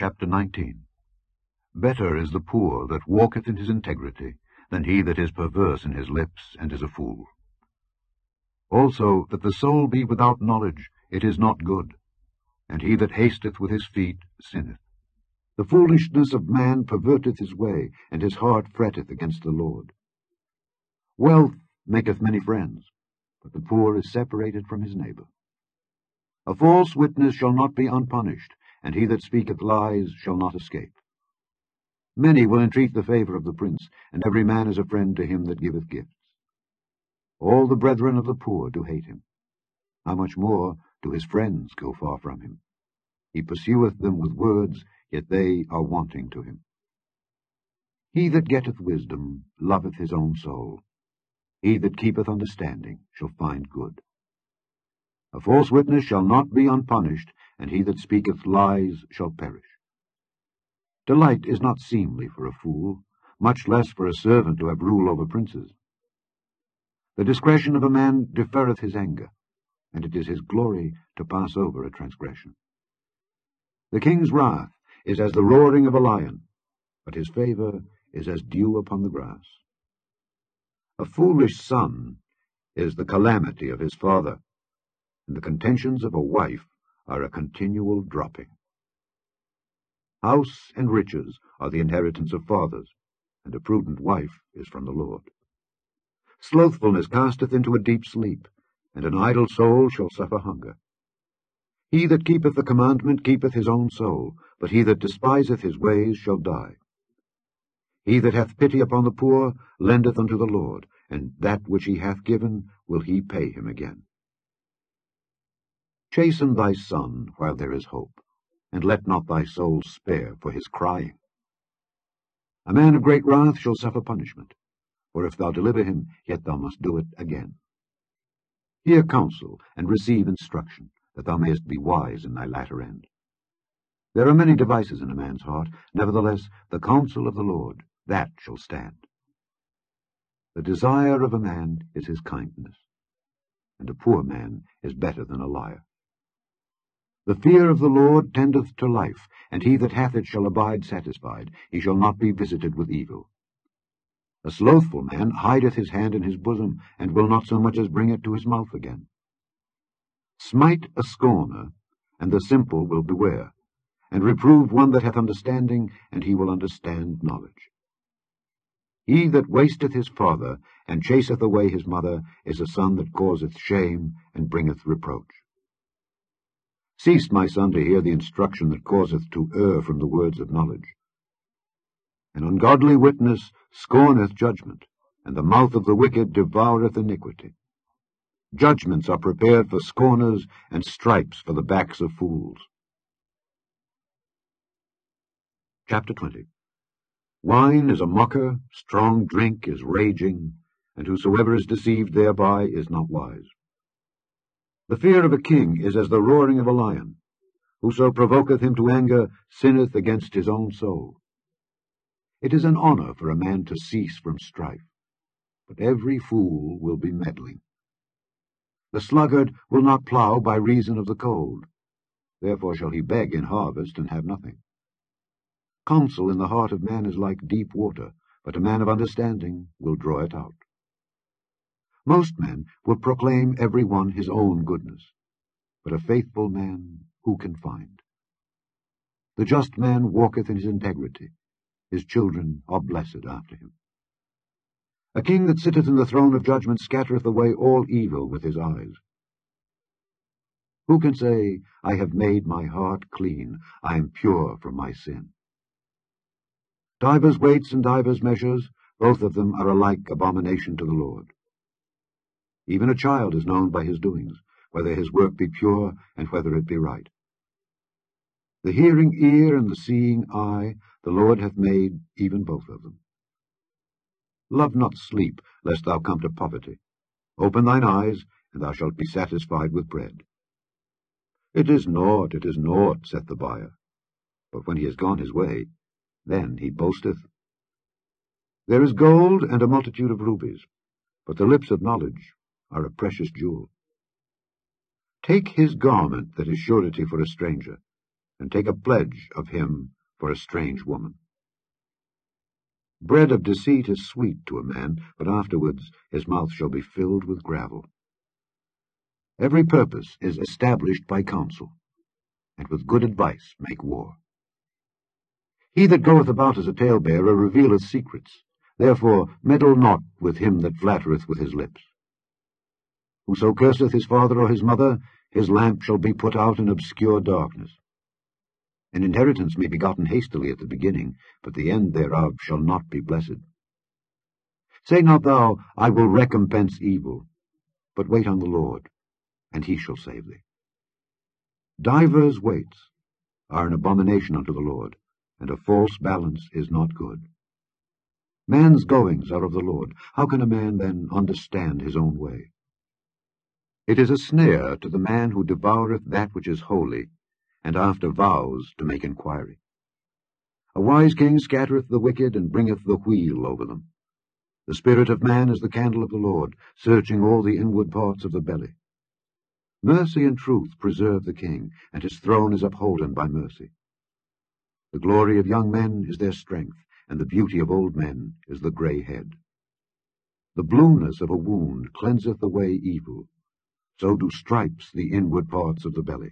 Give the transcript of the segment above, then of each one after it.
Chapter 19. Better is the poor that walketh in his integrity, than he that is perverse in his lips, and is a fool. Also, that the soul be without knowledge, it is not good, and he that hasteth with his feet sinneth. The foolishness of man perverteth his way, and his heart fretteth against the Lord. Wealth maketh many friends, but the poor is separated from his neighbor. A false witness shall not be unpunished, and he that speaketh lies shall not escape. Many will entreat the favor of the prince, and every man is a friend to him that giveth gifts. All the brethren of the poor do hate him. How much more do his friends go far from him? He pursueth them with words, yet they are wanting to him. He that getteth wisdom loveth his own soul. He that keepeth understanding shall find good. A false witness shall not be unpunished, and he that speaketh lies shall perish. Delight is not seemly for a fool, much less for a servant to have rule over princes. The discretion of a man deferreth his anger, and it is his glory to pass over a transgression. The king's wrath is as the roaring of a lion, but his favor is as dew upon the grass. A foolish son is the calamity of his father, and the contentions of a wife are a continual dropping. House and riches are the inheritance of fathers, and a prudent wife is from the Lord. Slothfulness casteth into a deep sleep, and an idle soul shall suffer hunger. He that keepeth the commandment keepeth his own soul, but he that despiseth his ways shall die. He that hath pity upon the poor lendeth unto the Lord, and that which he hath given will he pay him again. Chasten thy son while there is hope, and let not thy soul spare for his crying. A man of great wrath shall suffer punishment, for if thou deliver him, yet thou must do it again. Hear counsel, and receive instruction, that thou mayest be wise in thy latter end. There are many devices in a man's heart, nevertheless the counsel of the Lord, that shall stand. The desire of a man is his kindness, and a poor man is better than a liar. The fear of the Lord tendeth to life, and he that hath it shall abide satisfied. He shall not be visited with evil. A slothful man hideth his hand in his bosom, and will not so much as bring it to his mouth again. Smite a scorner, and the simple will beware, and reprove one that hath understanding, and he will understand knowledge. He that wasteth his father, and chaseth away his mother, is a son that causeth shame, and bringeth reproach. Cease, my son, to hear the instruction that causeth to err from the words of knowledge. An ungodly witness scorneth judgment, and the mouth of the wicked devoureth iniquity. Judgments are prepared for scorners, and stripes for the backs of fools. Chapter 20. Wine is a mocker, strong drink is raging, and whosoever is deceived thereby is not wise. The fear of a king is as the roaring of a lion. Whoso provoketh him to anger sinneth against his own soul. It is an honor for a man to cease from strife, but every fool will be meddling. The sluggard will not plow by reason of the cold, therefore shall he beg in harvest and have nothing. Counsel in the heart of man is like deep water, but a man of understanding will draw it out. Most men will proclaim every one his own goodness, but a faithful man who can find? The just man walketh in his integrity, his children are blessed after him. A king that sitteth in the throne of judgment scattereth away all evil with his eyes. Who can say, I have made my heart clean, I am pure from my sin? Divers weights and divers measures, both of them are alike abomination to the Lord. Even a child is known by his doings, whether his work be pure, and whether it be right. The hearing ear and the seeing eye, the Lord hath made, even both of them. Love not sleep, lest thou come to poverty. Open thine eyes, and thou shalt be satisfied with bread. It is naught, saith the buyer. But when he is gone his way, then he boasteth. There is gold and a multitude of rubies, but the lips of knowledge are a precious jewel. Take his garment that is surety for a stranger, and take a pledge of him for a strange woman. Bread of deceit is sweet to a man, but afterwards his mouth shall be filled with gravel. Every purpose is established by counsel, and with good advice make war. He that goeth about as a talebearer revealeth secrets. Therefore meddle not with him that flattereth with his lips. Whoso curseth his father or his mother, his lamp shall be put out in obscure darkness. An inheritance may be gotten hastily at the beginning, but the end thereof shall not be blessed. Say not thou, I will recompense evil, but wait on the Lord, and he shall save thee. Divers weights are an abomination unto the Lord, and a false balance is not good. Man's goings are of the Lord. How can a man then understand his own way? It is a snare to the man who devoureth that which is holy, and after vows to make inquiry. A wise king scattereth the wicked, and bringeth the wheel over them. The spirit of man is the candle of the Lord, searching all the inward parts of the belly. Mercy and truth preserve the king, and his throne is upholden by mercy. The glory of young men is their strength, and the beauty of old men is the grey head. The blueness of a wound cleanseth away evil, so do stripes the inward parts of the belly.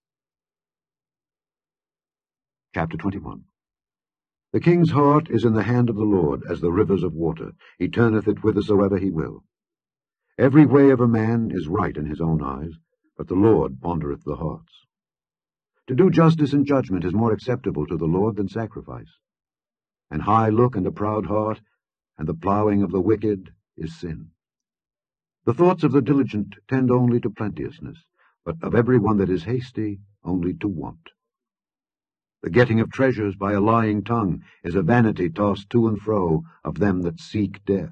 Chapter 21. The king's heart is in the hand of the Lord, as the rivers of water. He turneth it whithersoever he will. Every way of a man is right in his own eyes, but the Lord pondereth the hearts. To do justice and judgment is more acceptable to the Lord than sacrifice. An high look and a proud heart, and the plowing of the wicked is sin. The thoughts of the diligent tend only to plenteousness, but of every one that is hasty only to want. The getting of treasures by a lying tongue is a vanity tossed to and fro of them that seek death.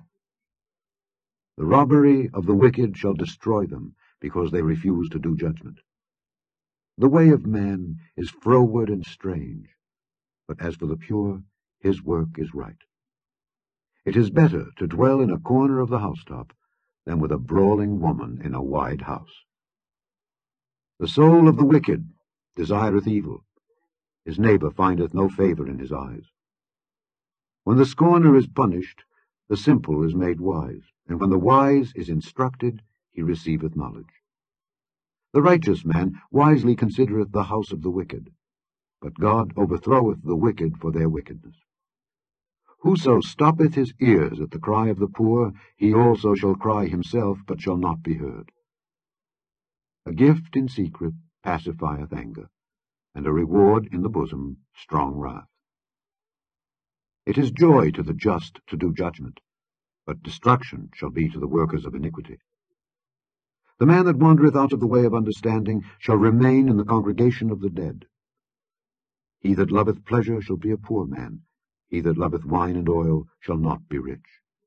The robbery of the wicked shall destroy them, because they refuse to do judgment. The way of man is froward and strange, but as for the pure, his work is right. It is better to dwell in a corner of the housetop than with a brawling woman in a wide house. The soul of the wicked desireth evil. His neighbor findeth no favor in his eyes. When the scorner is punished, the simple is made wise, and when the wise is instructed, he receiveth knowledge. The righteous man wisely considereth the house of the wicked, but God overthroweth the wicked for their wickedness. Whoso stoppeth his ears at the cry of the poor, he also shall cry himself, but shall not be heard. A gift in secret pacifieth anger, and a reward in the bosom strong wrath. It is joy to the just to do judgment, but destruction shall be to the workers of iniquity. The man that wandereth out of the way of understanding shall remain in the congregation of the dead. He that loveth pleasure shall be a poor man. He that loveth wine and oil shall not be rich.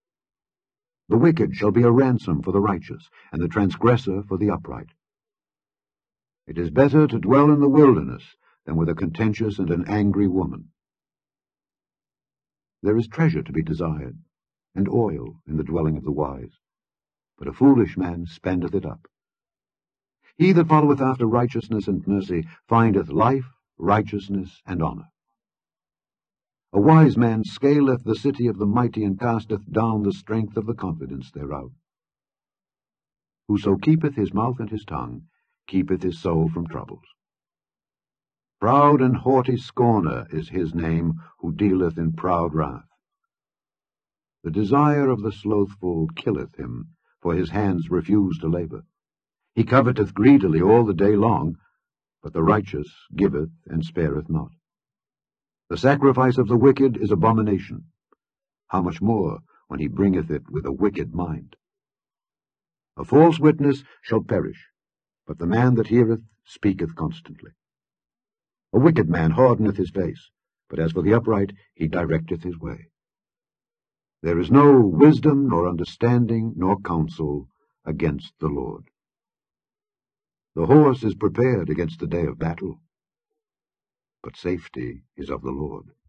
The wicked shall be a ransom for the righteous, and the transgressor for the upright. It is better to dwell in the wilderness than with a contentious and an angry woman. There is treasure to be desired, and oil in the dwelling of the wise, but a foolish man spendeth it up. He that followeth after righteousness and mercy findeth life, righteousness, and honor. A wise man scaleth the city of the mighty, and casteth down the strength of the confidence thereof. Whoso keepeth his mouth and his tongue keepeth his soul from troubles. Proud and haughty scorner is his name, who dealeth in proud wrath. The desire of the slothful killeth him, for his hands refuse to labor. He coveteth greedily all the day long, but the righteous giveth and spareth not. The sacrifice of the wicked is abomination. How much more when he bringeth it with a wicked mind? A false witness shall perish, but the man that heareth speaketh constantly. A wicked man hardeneth his face, but as for the upright, he directeth his way. There is no wisdom, nor understanding, nor counsel against the Lord. The horse is prepared against the day of battle, but safety is of the Lord.